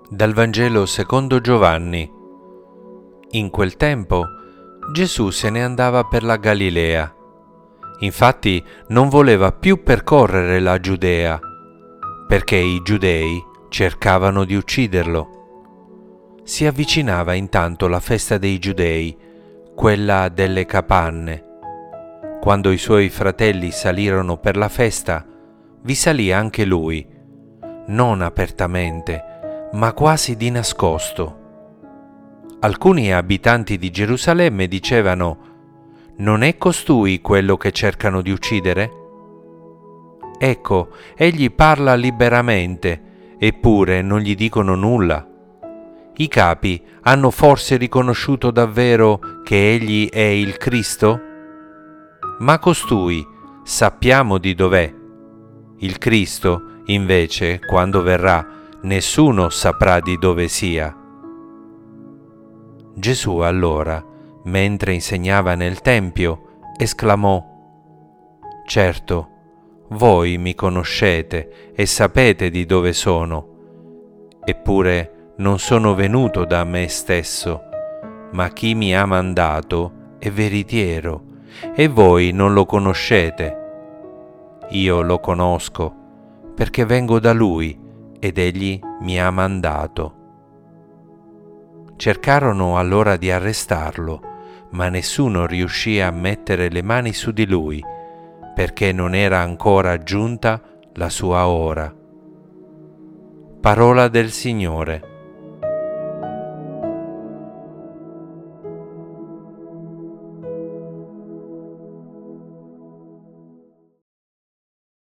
Dal Vangelo secondo Giovanni. In quel tempo Gesù se ne andava per la Galilea. Infatti non voleva più percorrere la Giudea, perché i giudei cercavano di ucciderlo. Si avvicinava intanto la festa dei giudei, quella delle capanne. Quando i suoi fratelli salirono per la festa, vi salì anche lui, non apertamente, ma quasi di nascosto. Alcuni abitanti di Gerusalemme dicevano: «Non è costui quello che cercano di uccidere? Ecco, egli parla liberamente, eppure non gli dicono nulla. I capi hanno forse riconosciuto davvero che egli è il Cristo? Ma costui sappiamo di dov'è. Il Cristo, invece, quando verrà, nessuno saprà di dove sia». Gesù allora, mentre insegnava nel Tempio, esclamò: «Certo, voi mi conoscete e sapete di dove sono. Eppure non sono venuto da me stesso, ma chi mi ha mandato è veritiero, e voi non lo conoscete. Io lo conosco, perché vengo da Lui, ed Egli mi ha mandato». Cercarono allora di arrestarlo, ma nessuno riuscì a mettere le mani su di lui, perché non era ancora giunta la sua ora. Parola del Signore.